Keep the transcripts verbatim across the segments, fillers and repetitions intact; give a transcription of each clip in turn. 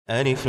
ألف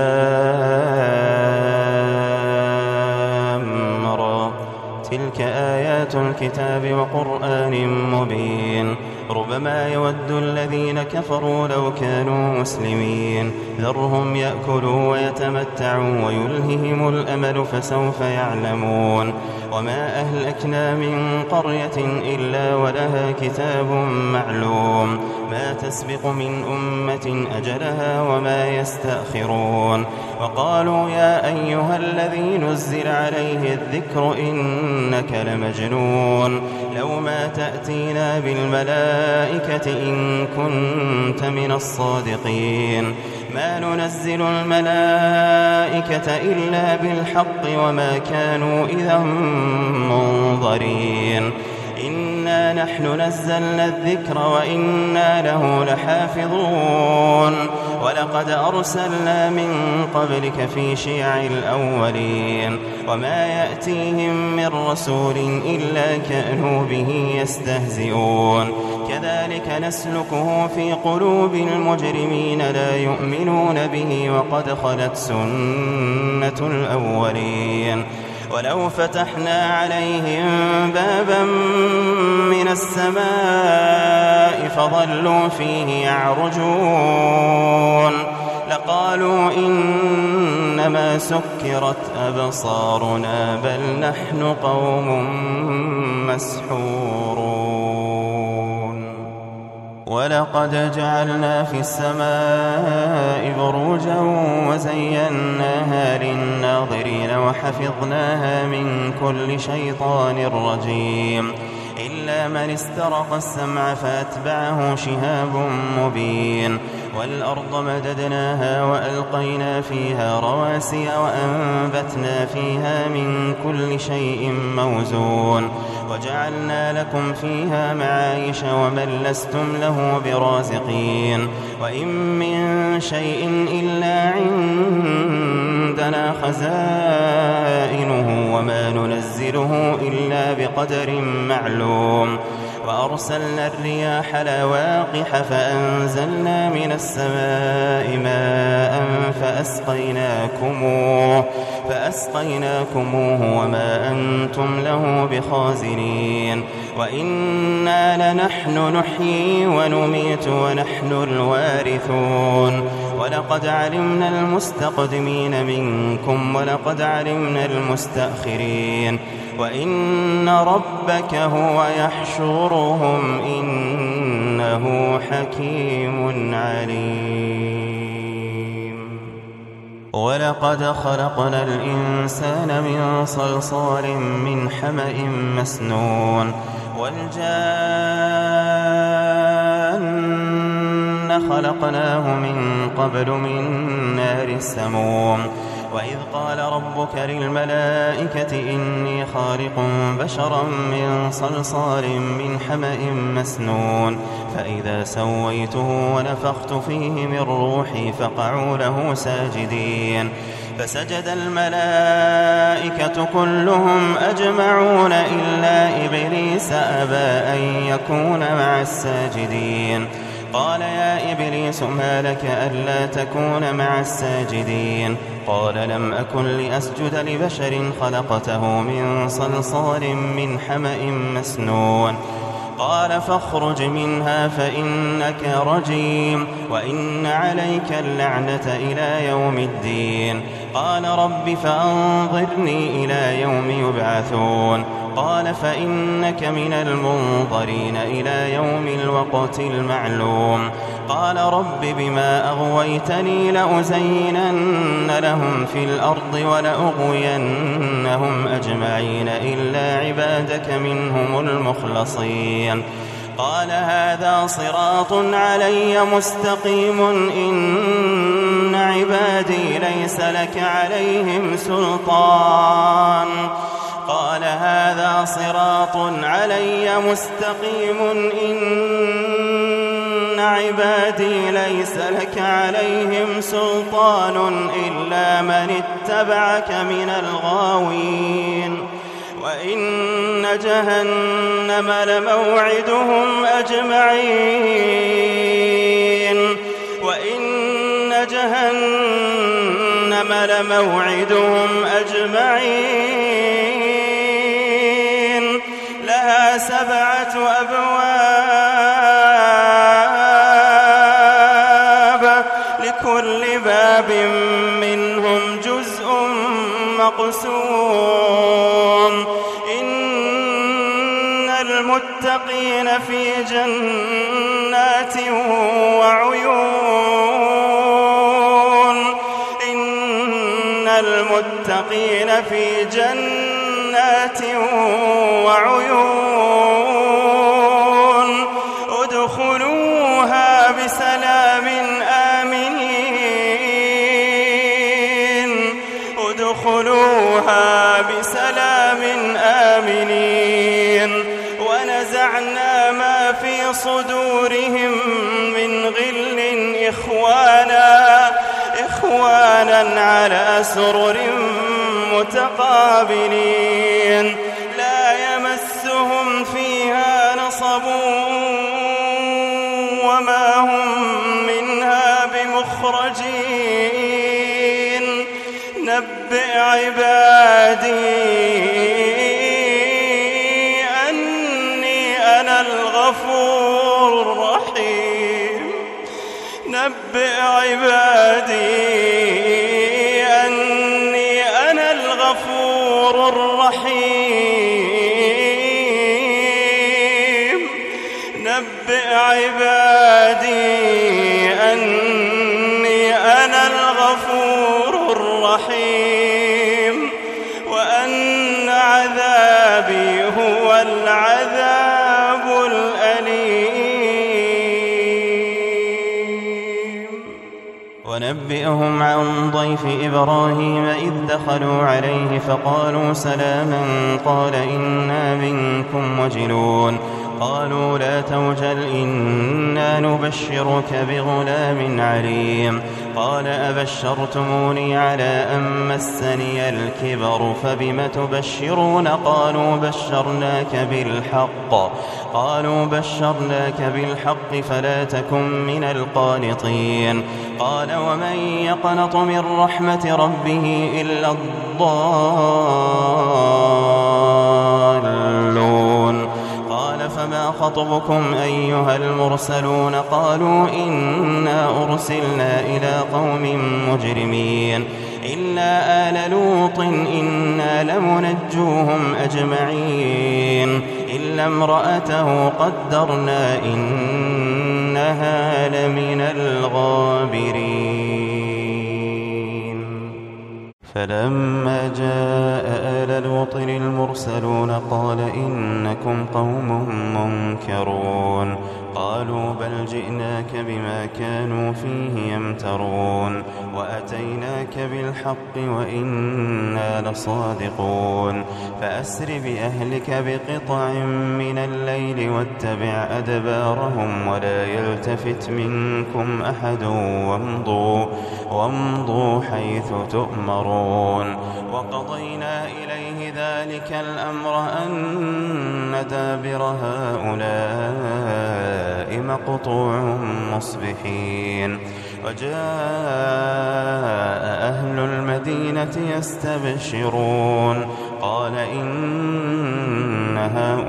لام را تلك آيات الكتاب وقرآن مبين ربما يود الذين كفروا لو كانوا مسلمين ذرهم يأكلوا ويتمتعوا ويلههم الأمل فسوف يعلمون وما أهلكنا من قرية إلا ولها كتاب معلوم ما تسبق من أمة أجلها وما يستأخرون وقالوا يا أيها الذي نزل عليه الذكر إنك لمجنون لو ما تأتينا بالملائكة إن كنت من الصادقين ما ننزل الملائكة إلا بالحق وما كانوا إذا منظرين إنا نحن نزلنا الذكر وإنا له لحافظون ولقد أرسلنا من قبلك في شيع الأولين وما يأتيهم من رسول إلا كانوا به يستهزئون كذلك نسلكه في قلوب المجرمين لا يؤمنون به وقد خلت سنة الأولين ولو فتحنا عليهم بابا من السماء فظلوا فيه يعرجون لقالوا إنما سكرت أبصارنا بل نحن قوم مسحورون ولقد جعلنا في السماء بروجا وزيناها للناظرين وحفظناها من كل شيطان رجيم إلا من استرق السمع فأتبعه شهاب مبين والأرض مددناها وألقينا فيها رواسي وأنبتنا فيها من كل شيء موزون وجعلنا لكم فيها معايش ومن لستم له برازقين وإن من شيء إلا عندنا خزائنه وما ننزله إلا بقدر معلوم وأرسلنا الرياح لواقح فأنزلنا من السماء ماء فأسقيناكموه, فأسقيناكموه وما أنتم له بخازنين وإنا لنحن نحيي ونميت ونحن الوارثون ولقد علمنا المستقدمين منكم ولقد علمنا المستأخرين وإن ربك هو يحشرهم إنه حكيم عليم ولقد خلقنا الإنسان من صلصال من حمأ مسنون والجان خلقناه من قبل من نار السموم وإذ قال ربك للملائكة إني خالق بشرا من صلصال من حمأ مسنون فإذا سويته ونفخت فيه من روحي فقعوا له ساجدين فسجد الملائكة كلهم أجمعون إلا إبليس أبى أن يكون مع الساجدين قال يا إبليس ما لك ألا تكون مع الساجدين قال لم أكن لأسجد لبشر خلقته من صلصال من حمأ مسنون قال فاخرج منها فإنك رجيم وإن عليك اللعنة إلى يوم الدين قال رب فأنظرني إلى يوم يبعثون قال فإنك من المنظرين إلى يوم الوقت المعلوم قال رب بما أغويتني لأزينن لهم في الأرض ولأغوينهم أجمعين إلا عبادك منهم المخلصين قال هذا صراط علي مستقيم إن عبادي ليس لك عليهم سلطان قال هذا صراط علي مستقيم إن عبادي ليس لك عليهم سلطان إلا من اتبعك من الغاوين وإن جهنم لموعدهم أجمعين وإن جهنم لموعدهم أجمعين لها سبعة أبواب لكل باب منهم جزء مقسوم إن المتقين في جنات وعيون إن المتقين في جنات وعيون ادخلوها بسلام آمنين ادخلوها بسلام آمنين ونزعنا ما في صدورهم من غل إخوانا إخوانا على سرر متقابلين لا يمسهم فيها نصب وما هم منها بمخرجين نبئ عبادي أني أنا الغفور الرحيم نبئ عبادي أني أنا الغفور الرحيم نبئ عبادي أني أنا الغفور الرحيم وأن عذابي هو العذاب الأليم ونبئهم عن ضيف إبراهيم إذ دخلوا عليه فقالوا سلاما قال إنا منكم وجلون قالوا لا توجل إنا نبشرك بغلام عليم قال أبشرتموني على أن مسني الكبر فبم تبشرون قالوا بشرناك بالحق قالوا بشرناك بالحق فلا تكن من القانطين قال ومن يقنط من رحمة ربه إلا الضالون قال فما خطبكم أيها المرسلون قالوا إنا أرسلنا إلى قوم مجرمين إلا آل لوط إنا لمنجوهم أجمعين إلا امرأته قدرنا إنها لمن الغابرين فلما جاء آل لوط المرسلون قال إنكم قوم منكرون قالوا بل جئناك بما كانوا فيه يمترون وأتيناك بالحق وإنا لصادقون فأسر بأهلك بقطع من الليل واتبع أدبارهم ولا يلتفت منكم أحد وامضوا, وامضوا حيث تؤمرون وقضينا إليه ذلك الأمر أن دابر هؤلاء مقطوع مصبحين وجاء أهل المدينة يستبشرون قال إن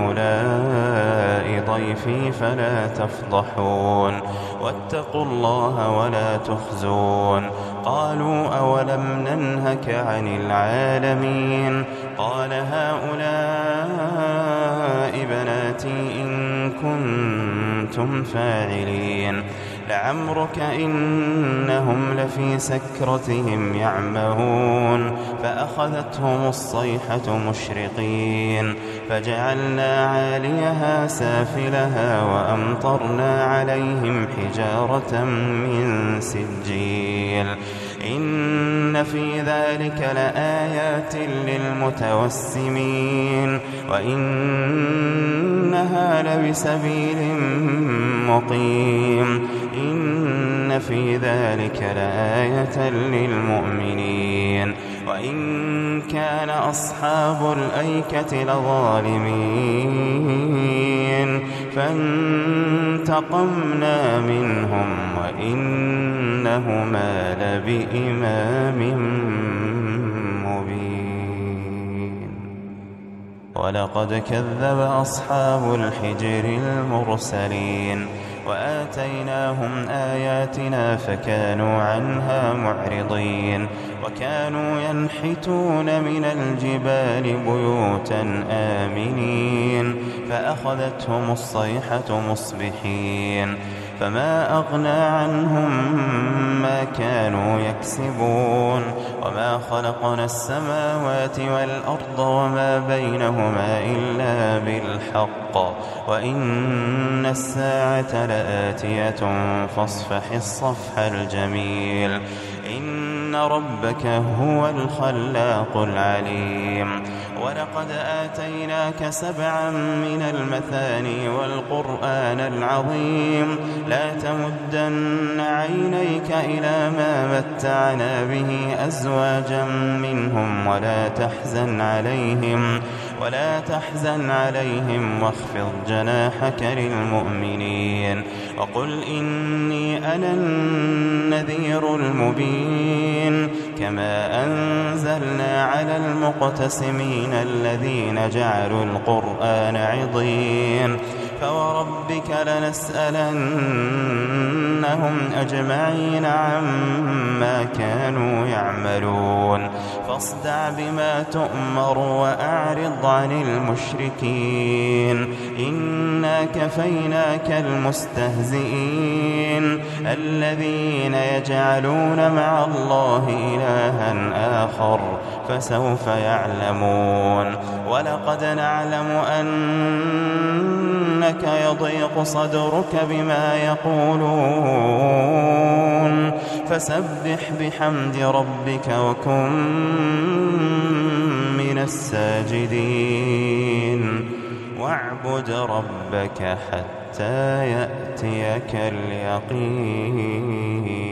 هؤلاء ضيفي فلا تفضحون واتقوا الله ولا تخزون قالوا أولم ننهك عن العالمين قال هؤلاء بناتي إن كنتم فاعلين لعمرك إنهم لفي سكرتهم يعمهون فأخذتهم الصيحة مشرقين فجعلنا عاليها سافلها وأمطرنا عليهم حجارة من سجيل إن في ذلك لآيات للمتوسمين وإنها لبسبيل مقيم إن في ذلك لآية للمؤمنين وإن كان أصحاب الأيكة لظالمين فانتقمنا منهم وإنهما لبإمام مبين. ولقد كذب أصحاب الحجر المرسلين وآتيناهم آياتنا فكانوا عنها معرضين وكانوا ينحتون من الجبال بيوتا آمنين فأخذتهم الصيحة مصبحين فما أغنى عنهم ما كانوا يكسبون وما خلقنا السماوات والأرض وما بينهما إلا بالحق وإن الساعة لآتية فاصفح الصفح الجميل إن ربك هو الخلاق العليم. ولقد آتيناك سبعا من المثاني والقرآن العظيم لا تمدن عينيك إلى ما متعنا به أزواجا منهم ولا تحزن عليهم ولا تحزن عليهم واخفض جناحك للمؤمنين وقل إني أنا النذير المبين كما أنزلنا على المقتسمين الذين جعلوا القرآن عضين فوربك لنسألنهم أجمعين عما كانوا يعملون فاصدع بما تؤمر وأعرض عن المشركين إنا كفيناك المستهزئين الذين يجعلون مع الله إلها آخر فسوف يعلمون. ولقد نعلم أنك يضيق صدرك بما يقولون فسبح بحمد ربك وكن من الساجدين واعبد ربك حتى يأتيك اليقين.